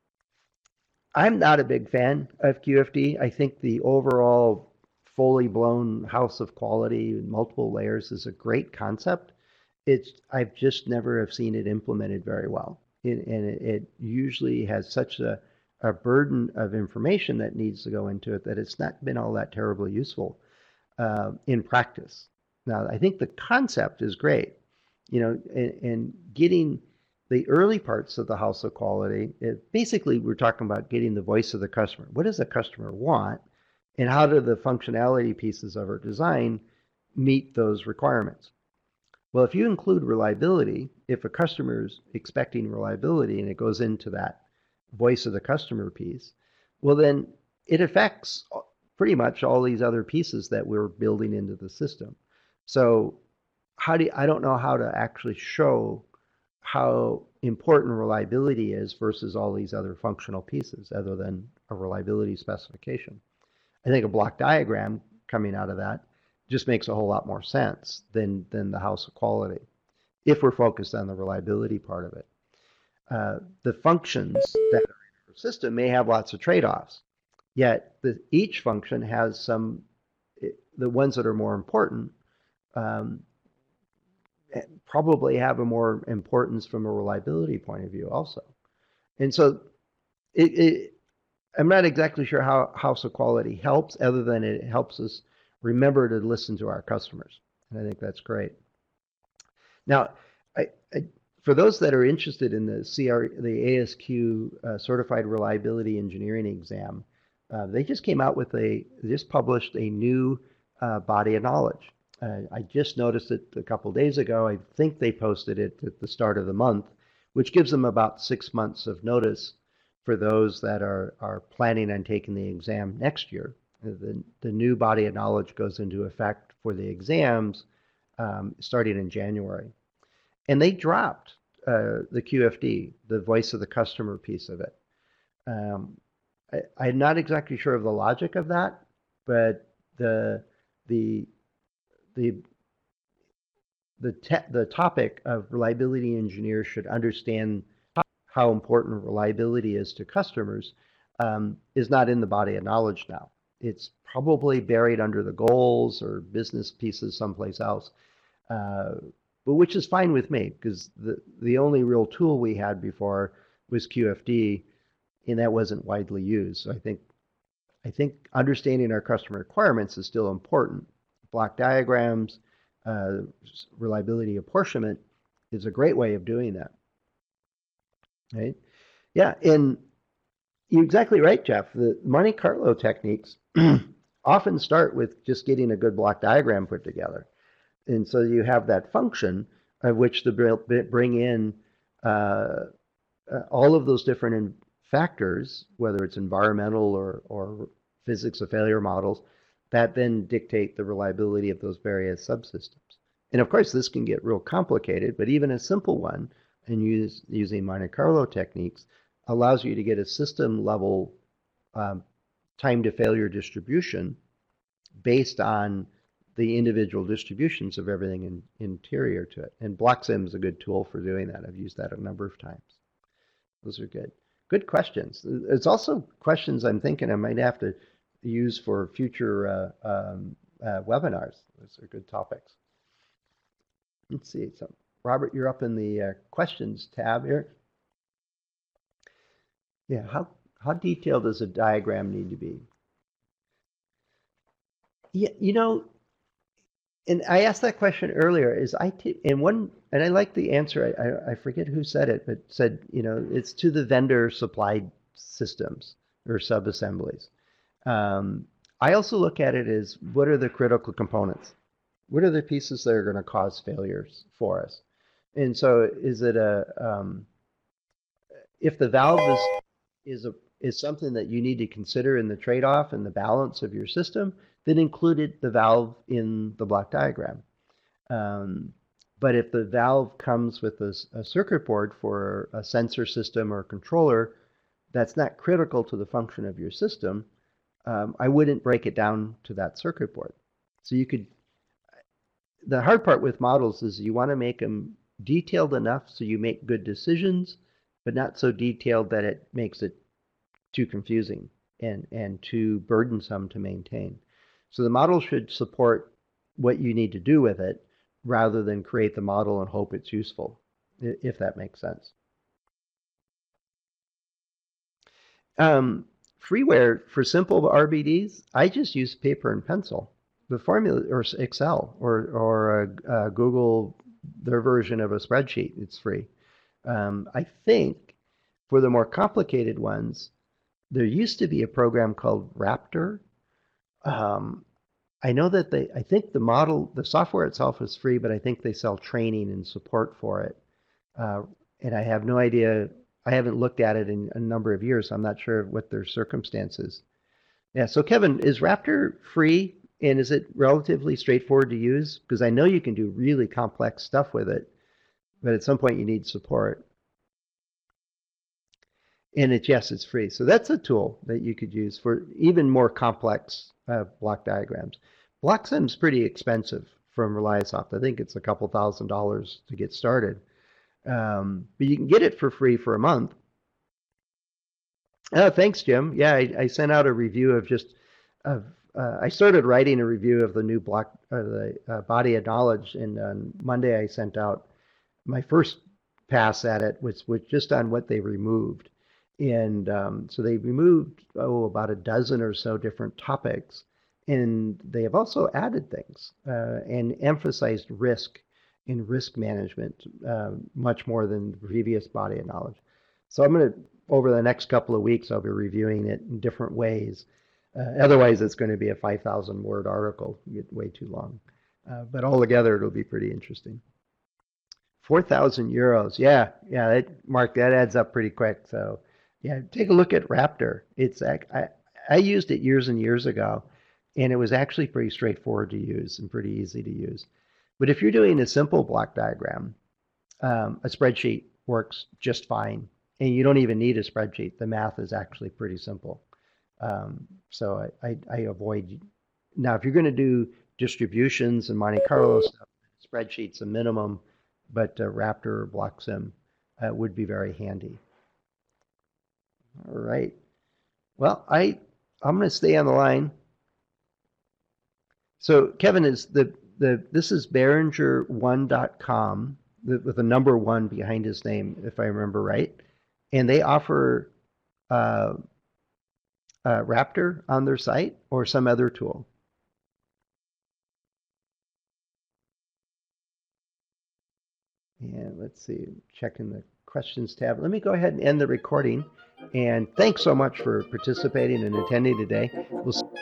I'm not a big fan of Q F D. I think the overall fully blown house of quality, multiple layers is a great concept. It's I've just never have seen it implemented very well. It, and it, it usually has such a, a burden of information that needs to go into it that it's not been all that terribly useful uh, in practice. Now, I think the concept is great, you know, and, and getting the early parts of the house of quality, it, basically we're talking about getting the voice of the customer. What does the customer want? And how do the functionality pieces of our design meet those requirements? Well, if you include reliability, if a customer is expecting reliability and it goes into that voice of the customer piece, well, then it affects pretty much all these other pieces that we're building into the system. So how do you, I don't know how to actually show how important reliability is versus all these other functional pieces other than a reliability specification. I think a block diagram coming out of that just makes a whole lot more sense than, than the house of quality if we're focused on the reliability part of it. Uh, the functions that are in our system may have lots of trade-offs, yet the, each function has some, the ones that are more important um, probably have a more importance from a reliability point of view also. And so it, it, I'm not exactly sure how house of quality helps other than it helps us remember to listen to our customers. And I think that's great. Now, I, I, for those that are interested in the C R, the A S Q uh, Certified Reliability Engineering exam, uh, they just came out with a, they just published a new uh, body of knowledge. Uh, I just noticed it a couple days ago. I think they posted it at the start of the month, which gives them about six months of notice for those that are, are planning on taking the exam next year. The, the new body of knowledge goes into effect for the exams um, starting in January. And they dropped uh, the Q F D, the voice of the customer piece of it. Um, I, I'm not exactly sure of the logic of that, but the, the the the te- the topic of reliability engineers should understand how important reliability is to customers um, is not in the body of knowledge now. It's probably buried under the goals or business pieces someplace else, uh, but which is fine with me because the the only real tool we had before was Q F D, and that wasn't widely used. So I think I think understanding our customer requirements is still important. Block diagrams, uh, reliability apportionment is a great way of doing that. Right? Yeah, and you're exactly right, Jeff. The Monte Carlo techniques often start with just getting a good block diagram put together. And so you have that function of which to bring in uh, uh, all of those different factors, whether it's environmental or, or physics of failure models, that then dictate the reliability of those various subsystems. And of course, this can get real complicated, but even a simple one, and use, using Monte Carlo techniques, allows you to get a system level um, time to failure distribution based on the individual distributions of everything in, interior to it. And BlockSim is a good tool for doing that. I've used that a number of times. Those are good. Good questions. It's also questions I'm thinking I might have to use for future uh, um, uh, webinars. Those are good topics. Let's see. So, Robert, you're up in the uh, questions tab here. Yeah, how, how detailed does a diagram need to be? Yeah, you know, and I asked that question earlier. Is I t and one and I like the answer. I, I I forget who said it, but said you know it's to the vendor supplied systems or subassemblies. Um, I also look at it as what are the critical components? What are the pieces that are going to cause failures for us? And so, is it a um, if the valve is is a is something that you need to consider in the trade-off and the balance of your system, then included the valve in the block diagram. Um, but if the valve comes with a, a circuit board for a sensor system or controller that's not critical to the function of your system, um, I wouldn't break it down to that circuit board. So you could, the hard part with models is you want to make them detailed enough so you make good decisions, but not so detailed that it makes it too confusing and, and too burdensome to maintain. So the model should support what you need to do with it rather than create the model and hope it's useful, if that makes sense. Um, freeware for simple R B Ds, I just use paper and pencil. The formula, or Excel, or, or a, a Google, their version of a spreadsheet, it's free. Um, I think for the more complicated ones, there used to be a program called Raptor. Um, I know that they, I think the model, the software itself is free, but I think they sell training and support for it. Uh, and I have no idea, I haven't looked at it in a number of years, so I'm not sure what their circumstances. Yeah, so Kevin, is Raptor free and is it relatively straightforward to use? Because I know you can do really complex stuff with it, but at some point you need support. And it's, yes, it's free. So that's a tool that you could use for even more complex uh, block diagrams. BlockSim's pretty expensive from Reliasoft. I think it's a couple thousand dollars to get started. Um, but you can get it for free for a month. Oh, thanks, Jim. Yeah, I, I sent out a review of just, of, uh, I started writing a review of the new block, uh, the uh, Body of Knowledge, and on Monday I sent out my first pass at it, which was just on what they removed. And um, so they removed, oh, about a dozen or so different topics. And they have also added things uh, and emphasized risk and risk management uh, much more than the previous Body of Knowledge. So I'm going to, over the next couple of weeks, I'll be reviewing it in different ways. Uh, otherwise, it's going to be a five thousand word article, get way too long. Uh, but altogether, it'll be pretty interesting. four thousand euros. Yeah, yeah, that, Mark, that adds up pretty quick. So yeah, take a look at Raptor. It's I, I used it years and years ago, and it was actually pretty straightforward to use and pretty easy to use. But if you're doing a simple block diagram, um, a spreadsheet works just fine. And you don't even need a spreadsheet. The math is actually pretty simple. Um, so I, I, I avoid, now if you're going to do distributions and Monte Carlo stuff, spreadsheet's a minimum, but uh, Raptor or BlockSim uh, would be very handy. All right. Well, I, I'm going to stay on the line. So Kevin, is the, the this is Behringer one dot com with a number one behind his name, if I remember right. And they offer uh, uh, Raptor on their site or some other tool. And let's see, checking the questions tab. Let me go ahead and end the recording. And thanks so much for participating and attending today. We'll